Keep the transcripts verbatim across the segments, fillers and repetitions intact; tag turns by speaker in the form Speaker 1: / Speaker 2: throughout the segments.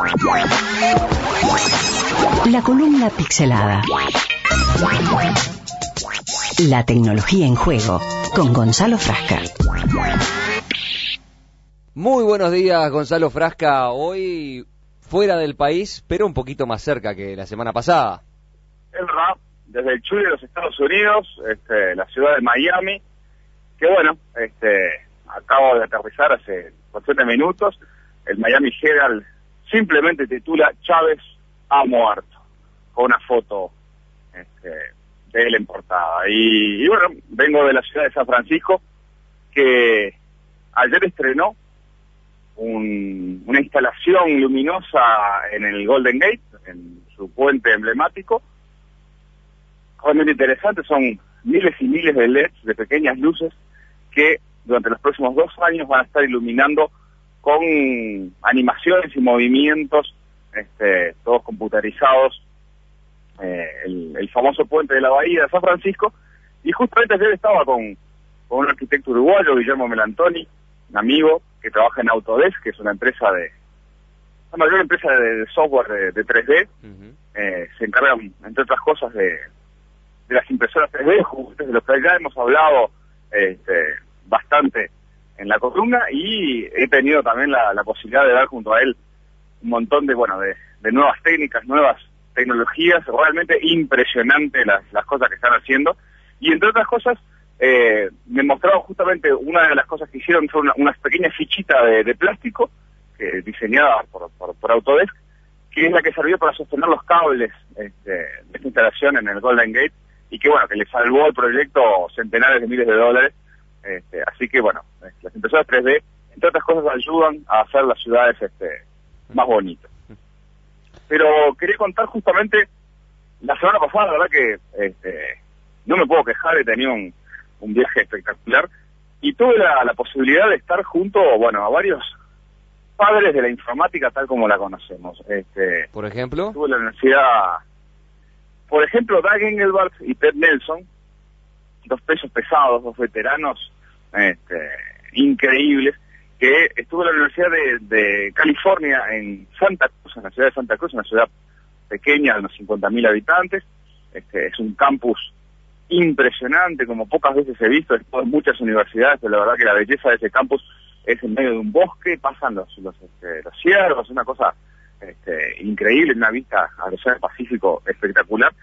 Speaker 1: La columna pixelada. La tecnología en juego, con Gonzalo Frasca.
Speaker 2: Muy buenos días, Gonzalo Frasca. Hoy fuera del país, pero un poquito más cerca que la semana pasada.
Speaker 3: Es verdad, desde el Chuy de los Estados Unidos, este, la ciudad de Miami, que bueno, este, acabo de aterrizar hace siete minutos. El Miami Herald simplemente titula Chávez ha muerto, con una foto este, de él en portada. Y, y bueno, vengo de la ciudad de San Francisco, que ayer estrenó un, una instalación luminosa en el Golden Gate, en su puente emblemático. Realmente interesante, son miles y miles de L E Ds, de pequeñas luces, que durante los próximos dos años van a estar iluminando con animaciones y movimientos, este, todos computarizados, eh, el, el famoso puente de la Bahía de San Francisco. Y justamente ayer estaba con, con un arquitecto uruguayo, Guillermo Melantoni, un amigo que trabaja en Autodesk, que es una empresa de, la mayor empresa de, de software de, de tres D. Uh-huh. eh, se encargan, entre otras cosas, de, de las impresoras tres D, de lo que ya hemos hablado este, bastante en la columna, y he tenido también la, la posibilidad de ver junto a él un montón de, bueno, de, de nuevas técnicas, nuevas tecnologías. Realmente impresionante las, las cosas que están haciendo. Y entre otras cosas, eh, me mostraron justamente una de las cosas que hicieron, fue una, una pequeña fichita de, de plástico, que diseñada por, por, por Autodesk, que es la que sirvió para sostener los cables este, de esta instalación en el Golden Gate, y que bueno, que le salvó al proyecto centenares de miles de dólares. Este, así que bueno, las impresoras tres D, entre otras cosas, ayudan a hacer las ciudades este, más bonitas. Pero quería contar justamente, la semana pasada, la verdad que este, no me puedo quejar, he tenido un, un viaje espectacular, y tuve la, la posibilidad de estar junto, bueno, a varios padres de la informática tal como la conocemos. Este,
Speaker 2: ¿Por ejemplo?
Speaker 3: Tuve la universidad, por ejemplo, Doug Engelbart y Ted Nelson, dos pesos pesados, dos veteranos este, increíbles, que estuvo en la Universidad de, de California en Santa Cruz, en la ciudad de Santa Cruz, una ciudad pequeña de unos cincuenta mil habitantes. Este, es un campus impresionante, como pocas veces he visto, después de muchas universidades, pero la verdad que la belleza de ese campus es en medio de un bosque, pasan los, los, este, los ciervos, una cosa este, increíble, una vista al Océano Pacífico espectacular.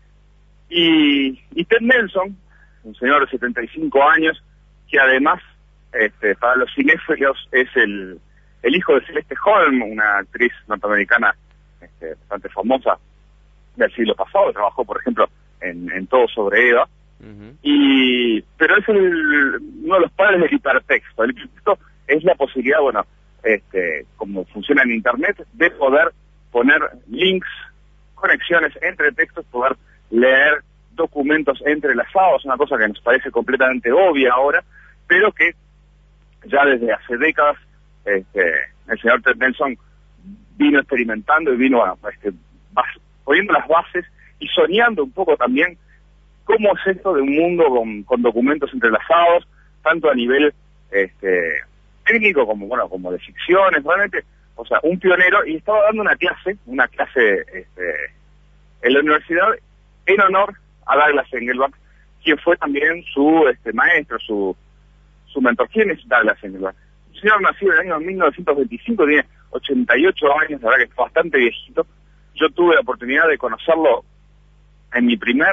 Speaker 3: Y, y Ted Nelson, un señor de setenta y cinco años, que además, este, para los cinéfilos, es el, el hijo de Celeste Holm, una actriz norteamericana este, bastante famosa del siglo pasado. Trabajó, por ejemplo, en, en Todo sobre Eva. Uh-huh. Y pero es el, uno de los padres del hipertexto. El hipertexto es la posibilidad, bueno, este, como funciona en Internet, de poder poner links, conexiones entre textos, poder leer documentos entrelazados, una cosa que nos parece completamente obvia ahora, pero que ya desde hace décadas este, el señor Ted Nelson vino experimentando y vino este, poniendo las bases y soñando un poco también cómo es esto de un mundo con, con documentos entrelazados, tanto a nivel este, técnico como bueno como de ficciones, realmente, o sea, un pionero. Y estaba dando una clase, una clase este, en la universidad en honor a Douglas Engelbart, quien fue también su este, maestro, su su mentor. ¿Quién es Douglas Engelbart? Un señor nacido en el año mil novecientos veinticinco, tiene ochenta y ocho años, la verdad que es bastante viejito. Yo tuve la oportunidad de conocerlo en mi primer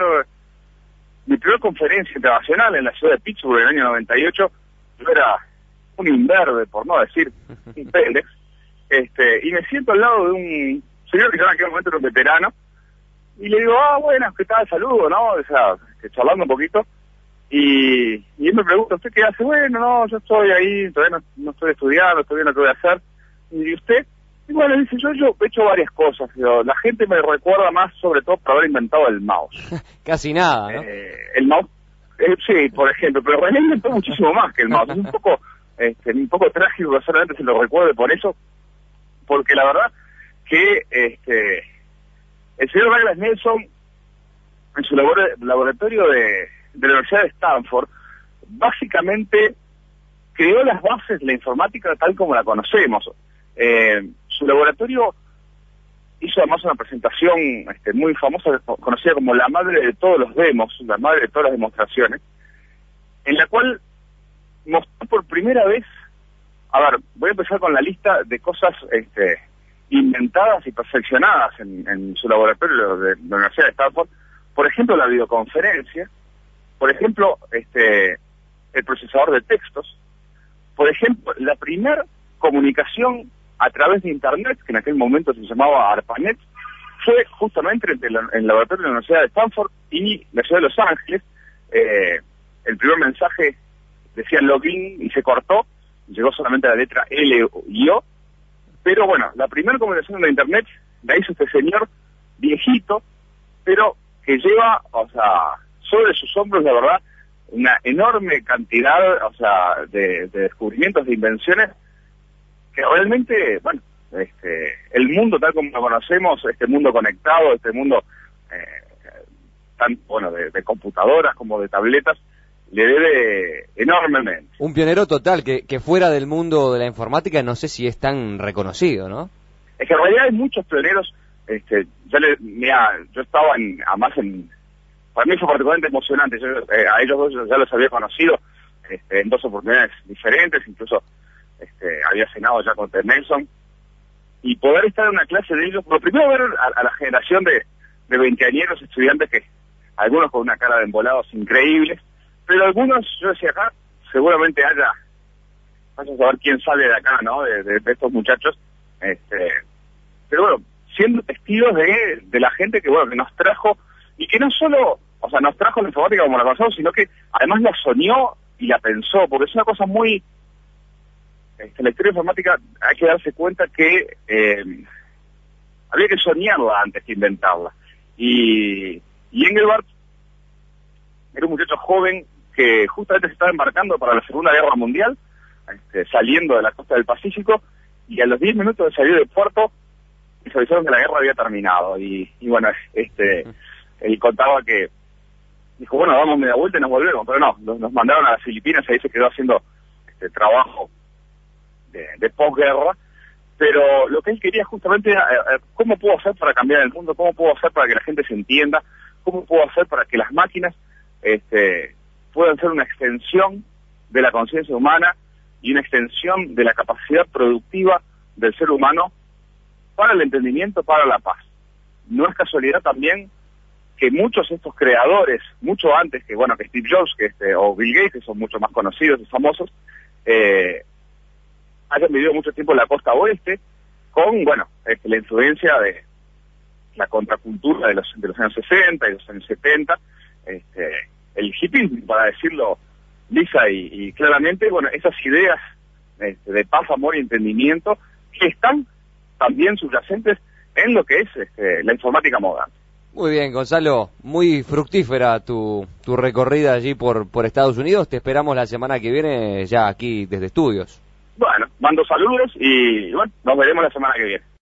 Speaker 3: mi primer conferencia internacional en la ciudad de Pittsburgh en el año noventa y ocho. Yo era un imberbe, por no decir un pendex, este, y me siento al lado de un señor que ya en aquel momento era un veterano, y le digo, ah, bueno, ¿qué tal? Saludo, ¿no? O sea, que charlando un poquito. Y, y él me pregunta, ¿usted qué hace? Bueno, no, yo estoy ahí, todavía no, no estoy estudiando, estoy viendo qué voy a hacer. Y usted, y bueno, dice, yo, yo he hecho varias cosas, pero la gente me recuerda más sobre todo por haber inventado el mouse.
Speaker 2: Casi nada, ¿no?
Speaker 3: Eh, el mouse, eh, sí, por ejemplo, pero René inventó muchísimo más que el mouse. Es un poco, este, un poco trágico que solamente se lo recuerde por eso, porque la verdad que, este... el señor Douglas Nelson, en su labor, laboratorio de, de la Universidad de Stanford, básicamente creó las bases de la informática tal como la conocemos. Eh, su laboratorio hizo además una presentación este, muy famosa, conocida como la madre de todos los demos, la madre de todas las demostraciones, en la cual mostró por primera vez, a ver, voy a empezar con la lista de cosas este, inventadas y perfeccionadas en, en su laboratorio de la Universidad de Stanford. Por ejemplo, la videoconferencia, por ejemplo, este, el procesador de textos, por ejemplo, la primera comunicación a través de Internet, que en aquel momento se llamaba ARPANET, fue justamente entre la, el laboratorio de la Universidad de Stanford y la ciudad de Los Ángeles. Eh, el primer mensaje decía login y se cortó, llegó solamente a la letra L y O, pero bueno, la primera comunicación de Internet la hizo este señor viejito, pero que lleva, o sea, sobre sus hombros, la verdad, una enorme cantidad, o sea, de, de descubrimientos, de invenciones, que realmente, bueno, este, el mundo tal como lo conocemos, este mundo conectado, este mundo, eh, tan, bueno, de, de computadoras como de tabletas, le debe enormemente.
Speaker 2: Un pionero total, que, que fuera del mundo de la informática no sé si es tan reconocido, ¿no?
Speaker 3: Es que en realidad hay muchos pioneros, este, ya le, mira, yo estaba en, además en, para mí fue particularmente emocionante, yo, eh, a ellos dos ya los había conocido este, en dos oportunidades diferentes, incluso este, había cenado ya con Ted Nelson, y poder estar en una clase de ellos, lo primero ver a, a la generación de, de veinteañeros estudiantes, que algunos con una cara de embolados increíbles, pero algunos, yo decía acá, seguramente haya, vamos a saber quién sale de acá, ¿no? De, de, de estos muchachos, este, pero bueno, siendo testigos de, de la gente que, bueno, que nos trajo, y que no solo, o sea, nos trajo la informática como la conocemos, sino que además la soñó y la pensó, porque es una cosa muy, este, la historia informática hay que darse cuenta que eh, había que soñarla antes que inventarla, y, y Engelbart era un muchacho joven que justamente se estaba embarcando para la Segunda Guerra Mundial, este, saliendo de la costa del Pacífico, y a los diez minutos de salir del puerto, les avisaron que la guerra había terminado, y, y bueno, este, él contaba que, dijo, bueno, damos media vuelta y nos volvemos, pero no, nos, nos mandaron a las Filipinas, y ahí se quedó haciendo este trabajo de, de posguerra, pero lo que él quería justamente era, eh, ¿cómo puedo hacer para cambiar el mundo? ¿Cómo puedo hacer para que la gente se entienda? ¿Cómo puedo hacer para que las máquinas este, puedan ser una extensión de la conciencia humana y una extensión de la capacidad productiva del ser humano para el entendimiento, para la paz? No es casualidad también que muchos de estos creadores, mucho antes que, bueno, que Steve Jobs, que este, o Bill Gates, que son mucho más conocidos y famosos, eh, hayan vivido mucho tiempo en la costa oeste, con, bueno, este, la influencia de la contracultura de los, de los años sesenta y los años setenta, este, el hippie, para decirlo lisa y, y claramente, bueno, esas ideas este, de paz, amor y entendimiento que están también subyacentes en lo que es este, la informática moderna.
Speaker 2: Muy bien, Gonzalo, muy fructífera tu, tu recorrida allí por, por Estados Unidos. Te esperamos la semana que viene ya aquí desde estudios.
Speaker 3: Bueno, mando saludos y bueno, nos veremos la semana que viene.